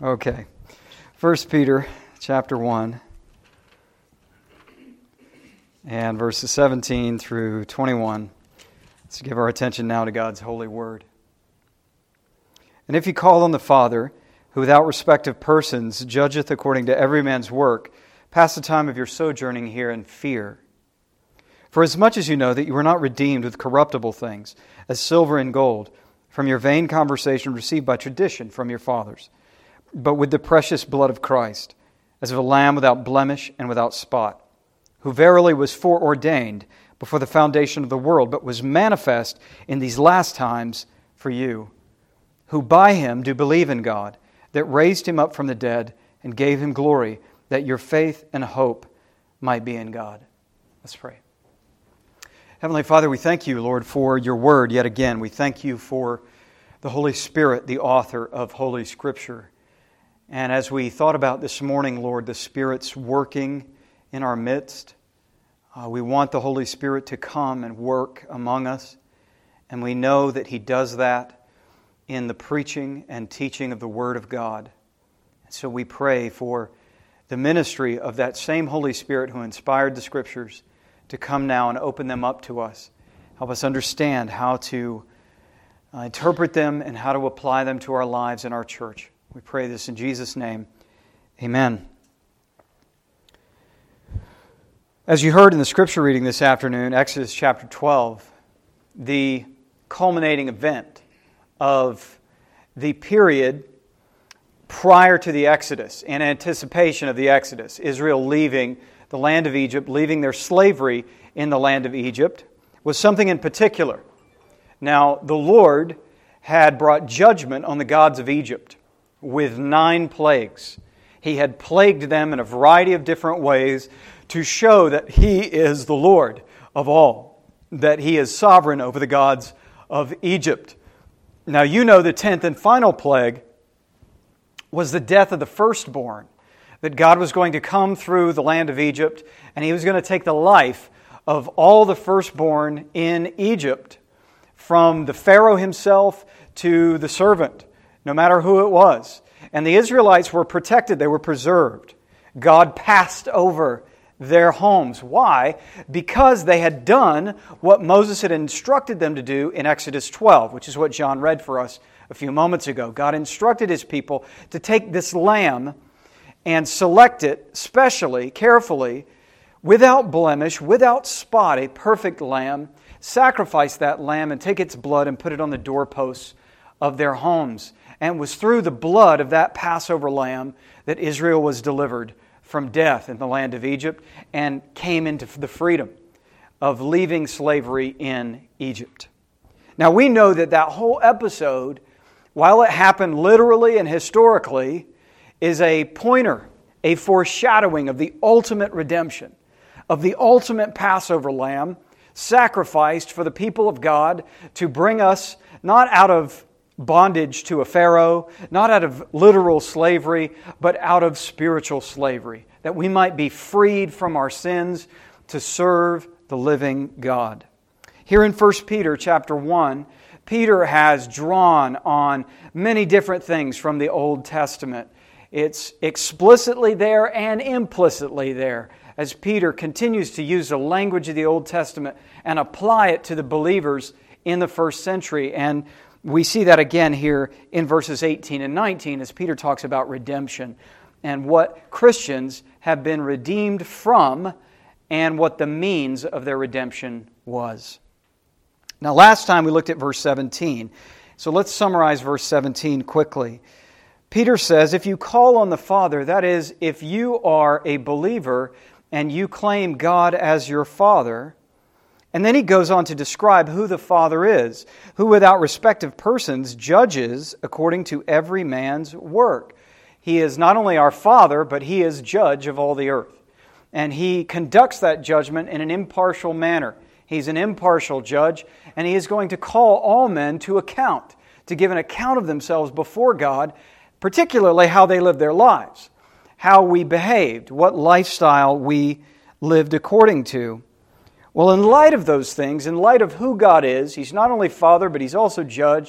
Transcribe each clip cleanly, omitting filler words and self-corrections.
Okay. 1 Peter chapter 1 and verses 17 through 21. Let's give our attention now to God's holy word. And if you call on the Father, who without respect of persons judgeth according to every man's work, pass the time of your sojourning here in fear. For as much as you know that you were not redeemed with corruptible things, as silver and gold, from your vain conversation received by tradition from your fathers, but with the precious blood of Christ, as of a lamb without blemish and without spot, who verily was foreordained before the foundation of the world, but was manifest in these last times for you, who by him do believe in God, that raised him up from the dead and gave him glory, that your faith and hope might be in God. Let's pray. Heavenly Father, we thank you, Lord, for your word yet again. We thank you for the Holy Spirit, the author of Holy Scripture. And as we thought about this morning, Lord, the Spirit's working in our midst. We want the Holy Spirit to come and work among us. And we know that He does that in the preaching and teaching of the Word of God. And so we pray for the ministry of that same Holy Spirit who inspired the Scriptures to come now and open them up to us. Help us understand how to interpret them and how to apply them to our lives and our church. We pray this in Jesus' name. Amen. As you heard in the scripture reading this afternoon, Exodus chapter 12, the culminating event of the period prior to the Exodus, in anticipation of the Exodus, Israel leaving the land of Egypt, leaving their slavery in the land of Egypt, was something in particular. Now, the Lord had brought judgment on the gods of Egypt with 9 plagues. He had plagued them in a variety of different ways to show that He is the Lord of all, that He is sovereign over the gods of Egypt. Now, you know the 10th and final plague was the death of the firstborn, that God was going to come through the land of Egypt and He was going to take the life of all the firstborn in Egypt, from the Pharaoh himself to the servant, no matter who it was. And the Israelites were protected, they were preserved. God passed over their homes. Why? Because they had done what Moses had instructed them to do in Exodus 12, which is what John read for us a few moments ago. God instructed His people to take this lamb and select it specially, carefully, without blemish, without spot, a perfect lamb, sacrifice that lamb and take its blood and put it on the doorposts of their homes. And it was through the blood of that Passover lamb that Israel was delivered from death in the land of Egypt and came into the freedom of leaving slavery in Egypt. Now we know that that whole episode, while it happened literally and historically, is a pointer, a foreshadowing of the ultimate redemption, of the ultimate Passover lamb sacrificed for the people of God to bring us not out of bondage to a Pharaoh, not out of literal slavery, but out of spiritual slavery, that we might be freed from our sins to serve the living God. Here in 1 Peter chapter 1, Peter has drawn on many different things from the Old Testament. It's explicitly there and implicitly there, as Peter continues to use the language of the Old Testament and apply it to the believers in the first century. And we see that again here in verses 18 and 19 as Peter talks about redemption and what Christians have been redeemed from and what the means of their redemption was. Now, last time we looked at verse 17. So let's summarize verse 17 quickly. Peter says, if you call on the Father, that is, if you are a believer and you claim God as your Father, and then he goes on to describe who the Father is, who without respect of persons judges according to every man's work. He is not only our Father, but He is judge of all the earth. And He conducts that judgment in an impartial manner. He's an impartial judge, and He is going to call all men to account, to give an account of themselves before God, particularly how they lived their lives, how we behaved, what lifestyle we lived according to. Well, in light of those things, in light of who God is, He's not only Father, but He's also Judge.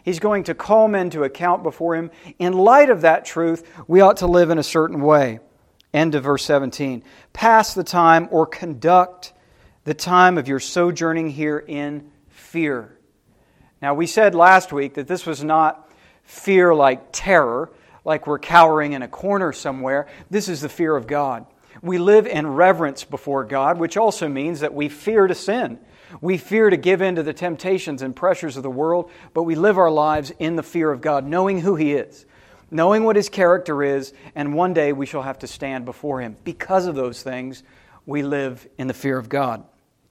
He's going to call men to account before Him. In light of that truth, we ought to live in a certain way. End of verse 17. Pass the time or conduct the time of your sojourning here in fear. Now, we said last week that this was not fear like terror, like we're cowering in a corner somewhere. This is the fear of God. We live in reverence before God, which also means that we fear to sin. We fear to give in to the temptations and pressures of the world, but we live our lives in the fear of God, knowing who He is, knowing what His character is, and one day we shall have to stand before Him. Because of those things, we live in the fear of God.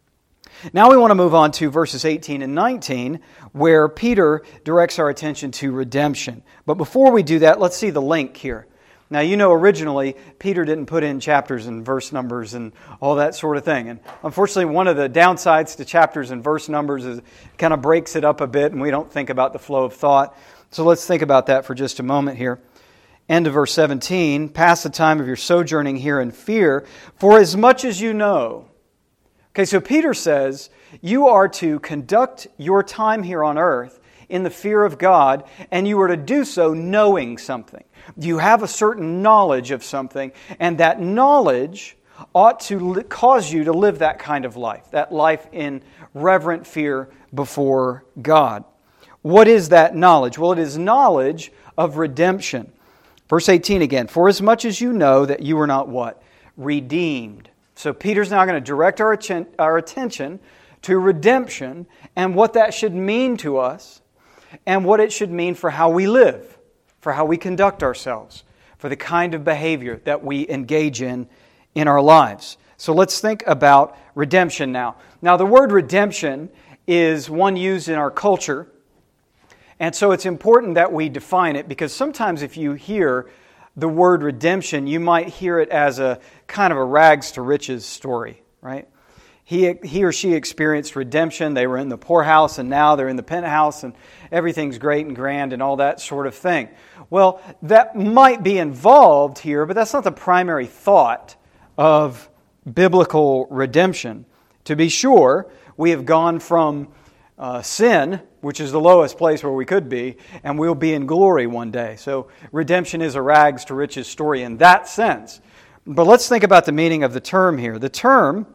Now we want to move on to verses 18 and 19, where Peter directs our attention to redemption. But before we do that, let's see the link here. Now, you know, originally, Peter didn't put in chapters and verse numbers and all that sort of thing. And unfortunately, one of the downsides to chapters and verse numbers is it kind of breaks it up a bit, and we don't think about the flow of thought. So let's think about that for just a moment here. End of verse 17, pass the time of your sojourning here in fear, for as much as you know. Okay, so Peter says, you are to conduct your time here on earth in the fear of God, and you are to do so knowing something. You have a certain knowledge of something, and that knowledge ought to cause you to live that kind of life, that life in reverent fear before God. What is that knowledge? Well, it is knowledge of redemption. Verse 18 again, for as much as you know that you are not what? Redeemed. So Peter's now going to direct our attention to redemption and what that should mean to us and what it should mean for how we live, for how we conduct ourselves, for the kind of behavior that we engage in our lives. So let's think about redemption now. Now, the word redemption is one used in our culture, and so it's important that we define it, because sometimes if you hear the word redemption, you might hear it as a kind of a rags to riches story, right? He or she experienced redemption. They were in the poorhouse and now they're in the penthouse and everything's great and grand and all that sort of thing. Well, that might be involved here, but that's not the primary thought of biblical redemption. To be sure, we have gone from sin, which is the lowest place where we could be, and we'll be in glory one day. So redemption is a rags to riches story in that sense. But let's think about the meaning of the term here. The term,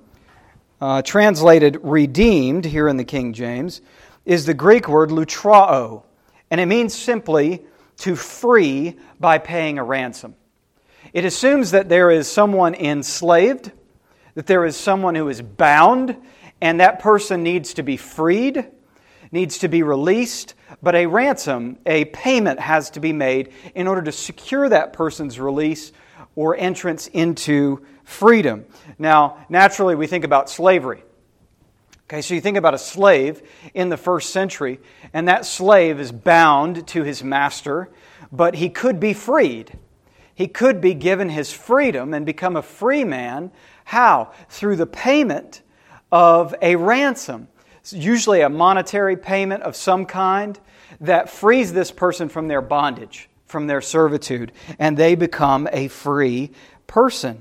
translated redeemed here in the King James, is the Greek word lutrao, and it means simply to free by paying a ransom. It assumes that there is someone enslaved, that there is someone who is bound, and that person needs to be freed, needs to be released, but a ransom, a payment has to be made in order to secure that person's release or entrance into freedom. Now, naturally, we think about slavery. Okay, so you think about a slave in the first century, and that slave is bound to his master, but he could be freed. He could be given his freedom and become a free man. How? Through the payment of a ransom. It's usually a monetary payment of some kind that frees this person from their bondage, from their servitude, and they become a free person.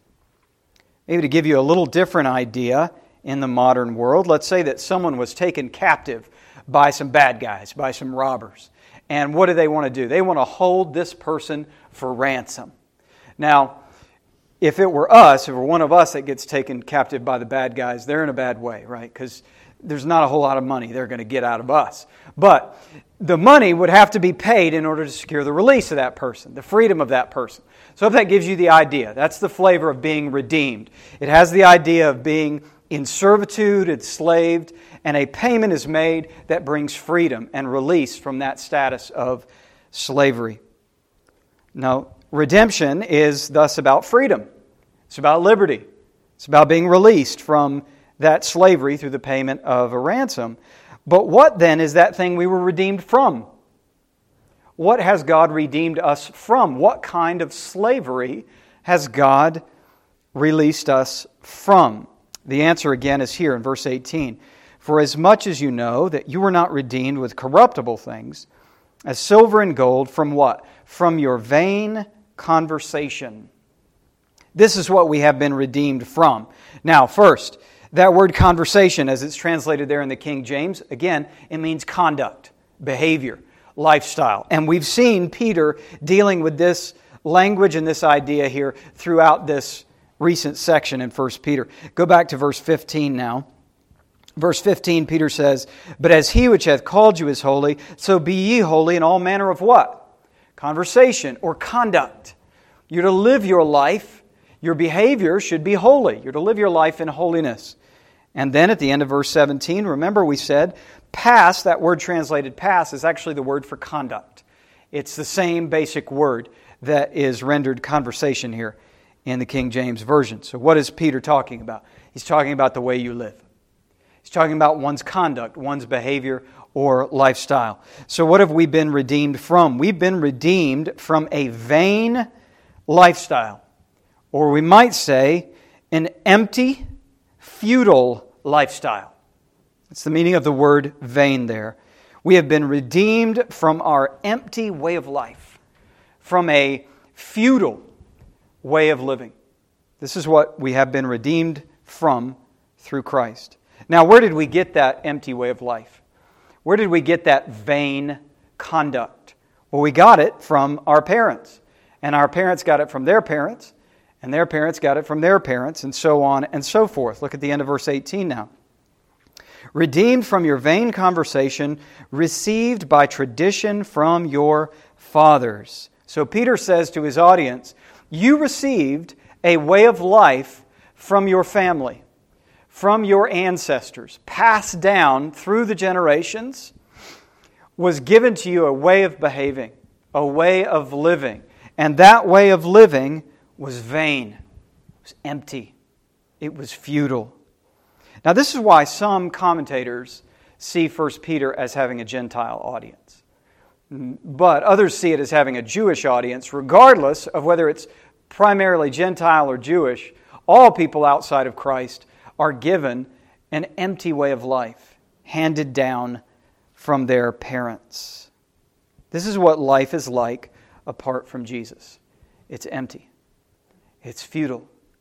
Maybe to give you a little different idea in the modern world, let's say that someone was taken captive by some bad guys, by some robbers. And what do they want to do? They want to hold this person for ransom. Now, if it were us, if it were one of us that gets taken captive by the bad guys, they're in a bad way, right? Because there's not a whole lot of money they're going to get out of us. But the money would have to be paid in order to secure the release of that person, the freedom of that person. So if that gives you the idea, that's the flavor of being redeemed. It has the idea of being in servitude, enslaved, and a payment is made that brings freedom and release from that status of slavery. Now, redemption is thus about freedom. It's about liberty. It's about being released from that slavery through the payment of a ransom. But what then is that thing we were redeemed from? What has God redeemed us from? What kind of slavery has God released us from? The answer again is here in verse 18. For as much as you know that you were not redeemed with corruptible things, as silver and gold, from what? From your vain conversation. This is what we have been redeemed from. Now, first, that word conversation, as it's translated there in the King James, again, it means conduct. behavior, lifestyle. And we've seen Peter dealing with this language and this idea here throughout this recent section in 1 Peter. Go back to verse 15 now. Verse 15, Peter says, "But as he which hath called you is holy, so be ye holy in all manner of" what? Conversation or conduct. You're to live your life. Your behavior should be holy. You're to live your life in holiness. And then at the end of verse 17, remember we said, pass, that word translated pass, is actually the word for conduct. It's the same basic word that is rendered conversation here in the King James Version. So what is Peter talking about? He's talking about the way you live. He's talking about one's conduct, one's behavior or lifestyle. So what have we been redeemed from? We've been redeemed from a vain lifestyle. Or we might say an empty, futile lifestyle. It's the meaning of the word vain there. We have been redeemed from our empty way of life, from a futile way of living. This is what we have been redeemed from through Christ. Now, where did we get that empty way of life? Where did we get that vain conduct? Well, we got it from our parents. And our parents got it from their parents. And their parents got it from their parents, and so on and so forth. Look at the end of verse 18 now. "Redeemed from your vain conversation, received by tradition from your fathers." So Peter says to his audience, you received a way of life from your family, from your ancestors, passed down through the generations, was given to you a way of behaving, a way of living. And that way of living was vain, it was empty, it was futile. Now this is why some commentators see 1 Peter as having a Gentile audience. But others see it as having a Jewish audience, regardless of whether it's primarily Gentile or Jewish. All people outside of Christ are given an empty way of life, handed down from their parents. This is what life is like apart from Jesus. It's empty. It's futile.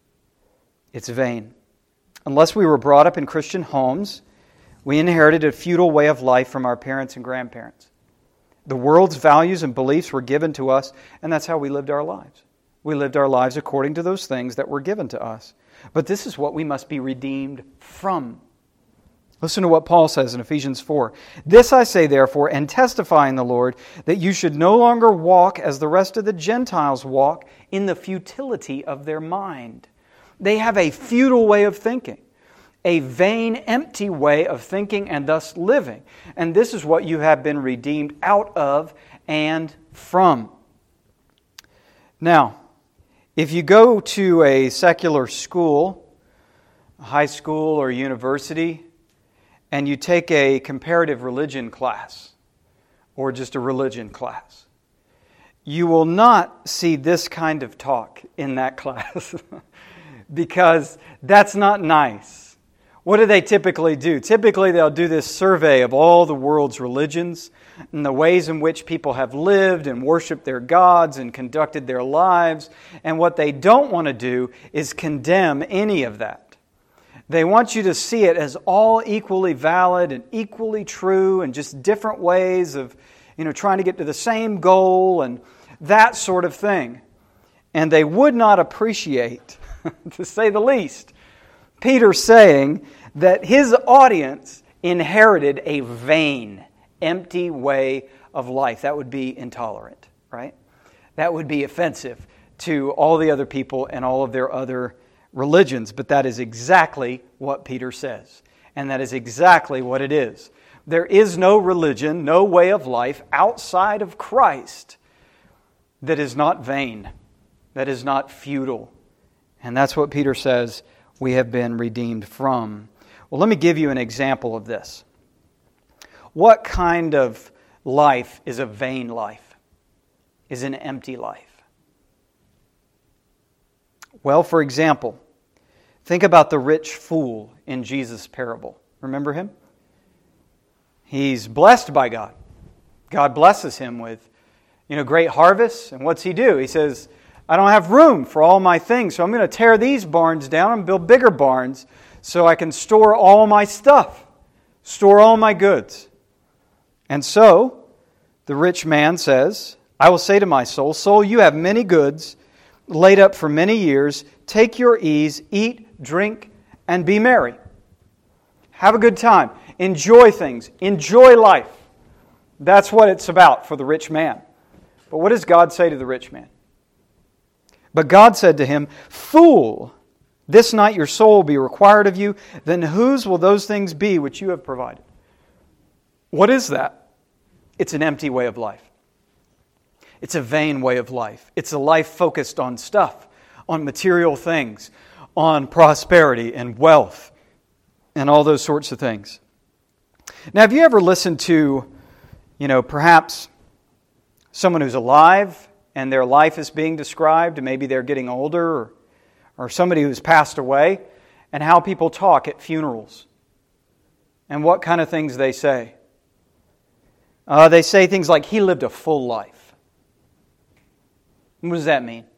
It's vain. Unless we were brought up in Christian homes, we inherited a futile way of life from our parents and grandparents. The world's values and beliefs were given to us, and that's how we lived our lives. We lived our lives according to those things that were given to us. But this is what we must be redeemed from. Listen to what Paul says in Ephesians 4. "This I say therefore, and testify in the Lord, that you should no longer walk as the rest of the Gentiles walk, in the futility of their mind." They have a futile way of thinking, a vain, empty way of thinking and thus living. And this is what you have been redeemed out of and from. Now, if you go to a secular school, a high school or university, and you take a comparative religion class, or just a religion class, you will not see this kind of talk in that class because that's not nice. What do they typically do? Typically they'll do this survey of all the world's religions and the ways in which people have lived and worshiped their gods and conducted their lives. And what they don't want to do is condemn any of that. They want you to see it as all equally valid and equally true and just different ways of, trying to get to the same goal and that sort of thing. And they would not appreciate, to say the least, Peter saying that his audience inherited a vain, empty way of life. That would be intolerant, right? That would be offensive to all the other people and all of their other religions, but that is exactly what Peter says. And that is exactly what it is. There is no religion, no way of life outside of Christ that is not vain, that is not futile. And that's what Peter says we have been redeemed from. Well, let me give you an example of this. What kind of life is a vain life? Is an empty life? Well, for example, think about the rich fool in Jesus' parable. Remember him? He's blessed by God. God blesses him with, great harvests. And what's he do? He says, I don't have room for all my things, so I'm going to tear these barns down and build bigger barns so I can store all my stuff, store all my goods. And so, the rich man says, I will say to my soul, soul, you have many goods laid up for many years. Take your ease, eat, drink, and be merry. Have a good time. Enjoy things. Enjoy life. That's what it's about for the rich man. But what does God say to the rich man? But God said to him, Fool, this night your soul will be required of you. Then whose will those things be which you have provided? What is that? It's an empty way of life. It's a vain way of life. It's a life focused on stuff, on material things, on prosperity and wealth, and all those sorts of things. Now, have you ever listened to, perhaps someone who's alive and their life is being described, and maybe they're getting older, or somebody who's passed away, and how people talk at funerals, and what kind of things they say? They say things like, he lived a full life. What does that mean?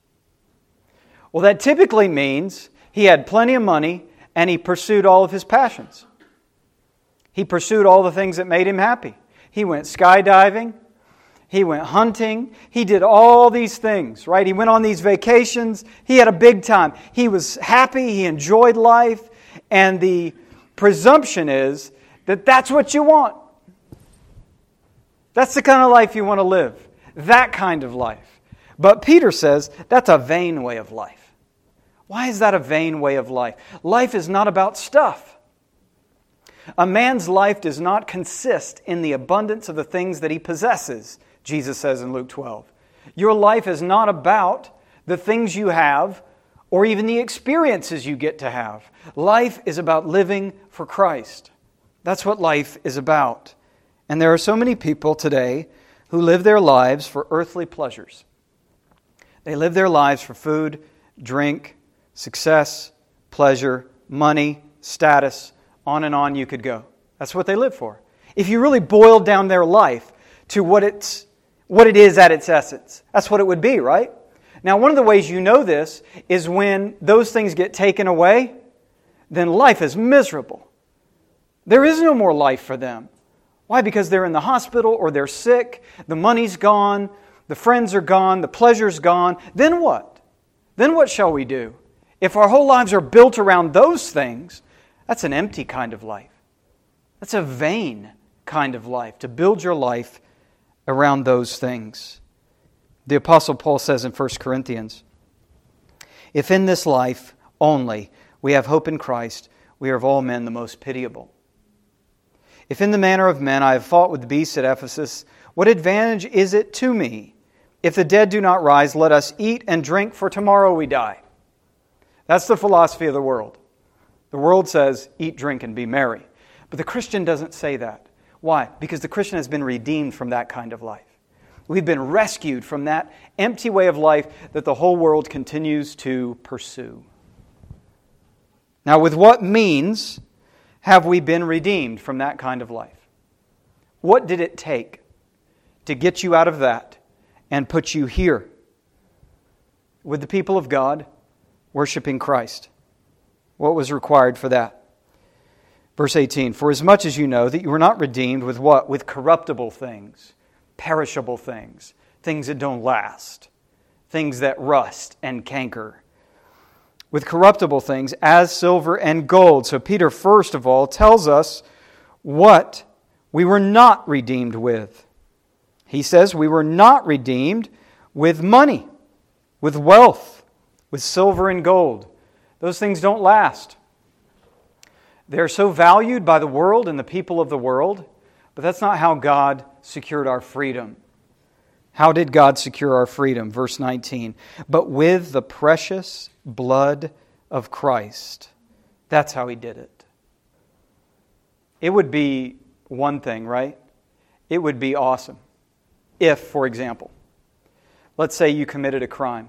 Well, that typically means he had plenty of money and he pursued all of his passions. He pursued all the things that made him happy. He went skydiving. He went hunting. He did all these things, right? He went on these vacations. He had a big time. He was happy. He enjoyed life. And the presumption is that that's what you want. That's the kind of life you want to live. That kind of life. But Peter says that's a vain way of life. Why is that a vain way of life? Life is not about stuff. A man's life does not consist in the abundance of the things that he possesses, Jesus says in Luke 12. Your life is not about the things you have or even the experiences you get to have. Life is about living for Christ. That's what life is about. And there are so many people today who live their lives for earthly pleasures. They live their lives for food, drink, success, pleasure, money, status, on and on you could go. That's what they live for. If you really boiled down their life to what it is at its essence, that's what it would be, right? Now, one of the ways you know this is when those things get taken away, then life is miserable. There is no more life for them. Why? Because they're in the hospital or they're sick, the money's gone, the friends are gone, the pleasure's gone. Then what? Then what shall we do? If our whole lives are built around those things, that's an empty kind of life. That's a vain kind of life, to build your life around those things. The Apostle Paul says in 1 Corinthians, if in this life only we have hope in Christ, we are of all men the most pitiable. If in the manner of men I have fought with the beasts at Ephesus, what advantage is it to me? If the dead do not rise, let us eat and drink, for tomorrow we die. That's the philosophy of the world. The world says, eat, drink, and be merry. But the Christian doesn't say that. Why? Because the Christian has been redeemed from that kind of life. We've been rescued from that empty way of life that the whole world continues to pursue. Now, with what means have we been redeemed from that kind of life? What did it take to get you out of that and put you here with the people of God worshiping Christ? What was required for that? Verse 18, for as much as you know that you were not redeemed with what? With corruptible things, perishable things, things that don't last, things that rust and canker. With corruptible things as silver and gold. So Peter, first of all, tells us what we were not redeemed with. He says we were not redeemed with money, with wealth, with silver and gold. Those things don't last. They're so valued by the world and the people of the world, but that's not how God secured our freedom. How did God secure our freedom? Verse 19, but with the precious blood of Christ. That's how He did it. It would be one thing, right? It would be awesome if, for example, let's say you committed a crime.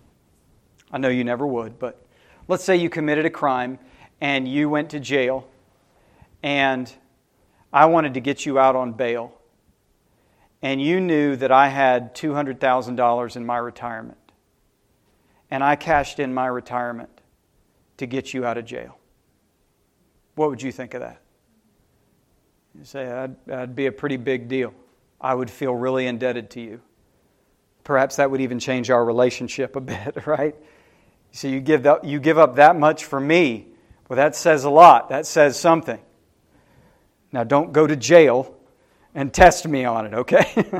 I know you never would, but let's say you committed a crime and you went to jail and I wanted to get you out on bail. And you knew that I had $200,000 in my retirement. And I cashed in my retirement to get you out of jail. What would you think of that? You say, that'd be a pretty big deal. I would feel really indebted to you. Perhaps that would even change our relationship a bit, right? So you give up that much for me. Well, that says a lot. That says something. Now, don't go to jail and test me on it, okay?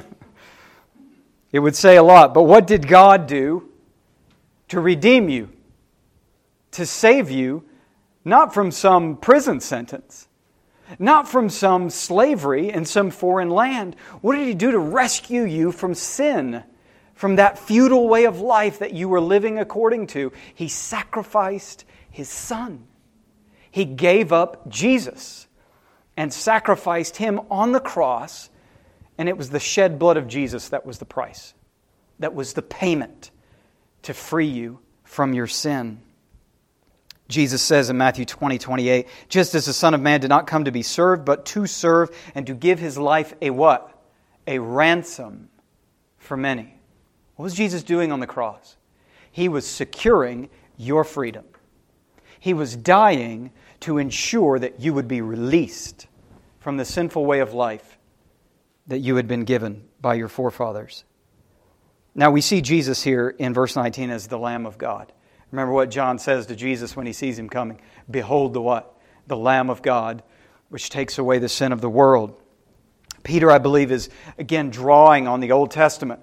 It would say a lot. But what did God do to redeem you? To save you, not from some prison sentence, not from some slavery in some foreign land. What did He do to rescue you from sin, from that futile way of life that you were living according to? He sacrificed His Son. He gave up Jesus and sacrificed Him on the cross, and it was the shed blood of Jesus that was the price. That was the payment to free you from your sin. Jesus says in Matthew 20:28, just as the Son of Man did not come to be served, but to serve and to give His life a what? A ransom for many. What was Jesus doing on the cross? He was securing your freedom. He was dying to ensure that you would be released from the sinful way of life that you had been given by your forefathers. Now we see Jesus here in verse 19 as the Lamb of God. Remember what John says to Jesus when he sees Him coming. Behold the what? The Lamb of God, which takes away the sin of the world. Peter, I believe, is again drawing on the Old Testament.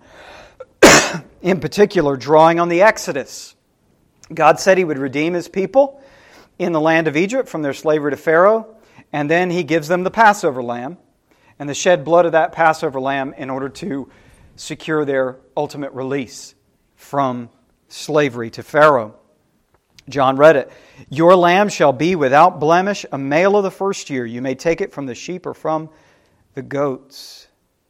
In particular, drawing on the Exodus. God said He would redeem His people in the land of Egypt from their slavery to Pharaoh, and then He gives them the Passover lamb and the shed blood of that Passover lamb in order to secure their ultimate release from slavery to Pharaoh. John read it. Your lamb shall be without blemish, a male of the first year. You may take it from the sheep or from the goats.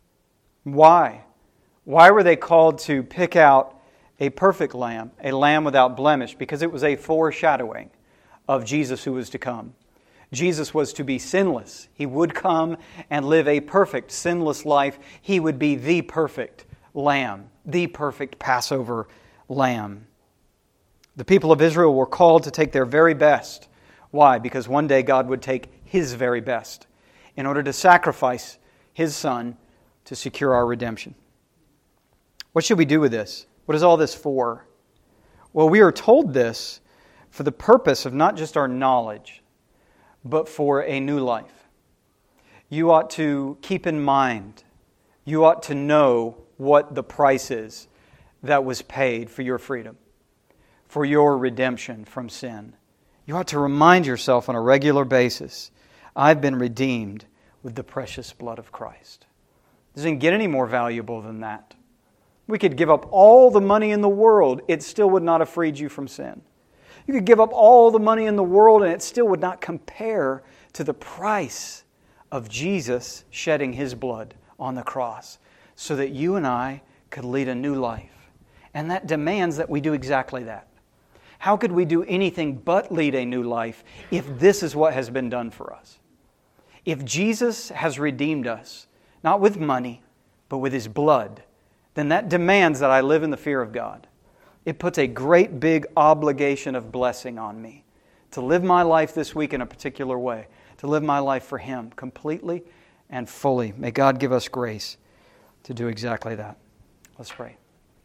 Why? Why were they called to pick out a perfect lamb, a lamb without blemish? Because it was a foreshadowing of Jesus who was to come. Jesus was to be sinless. He would come and live a perfect, sinless life. He would be the perfect lamb, the perfect Passover lamb. The people of Israel were called to take their very best. Why? Because one day God would take His very best in order to sacrifice His Son to secure our redemption. What should we do with this? What is all this for? Well, we are told this for the purpose of not just our knowledge, but for a new life. You ought to keep in mind, you ought to know what the price is that was paid for your freedom, for your redemption from sin. You ought to remind yourself on a regular basis, I've been redeemed with the precious blood of Christ. It doesn't get any more valuable than that. We could give up all the money in the world, it still would not have freed you from sin. You could give up all the money in the world and it still would not compare to the price of Jesus shedding His blood on the cross so that you and I could lead a new life. And that demands that we do exactly that. How could we do anything but lead a new life if this is what has been done for us? If Jesus has redeemed us, not with money, but with His blood, then that demands that I live in the fear of God. It puts a great big obligation of blessing on me to live my life this week in a particular way, to live my life for Him completely and fully. May God give us grace to do exactly that. Let's pray.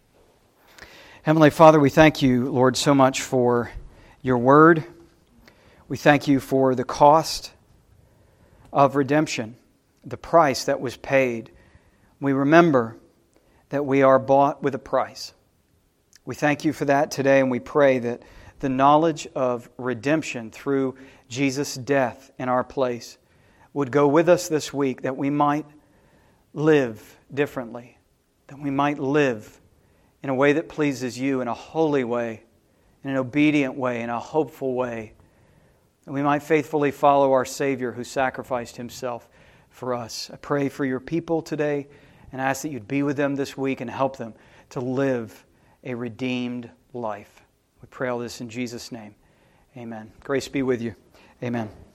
Heavenly Father, we thank You, Lord, so much for Your Word. We thank You for the cost of redemption, the price that was paid. We remember that we are bought with a price. We thank You for that today, and we pray that the knowledge of redemption through Jesus' death in our place would go with us this week, that we might live differently, that we might live in a way that pleases You, in a holy way, in an obedient way, in a hopeful way, that we might faithfully follow our Savior who sacrificed Himself for us. I pray for Your people today and ask that You'd be with them this week and help them to live a redeemed life. We pray all this in Jesus' name. Amen. Grace be with you. Amen.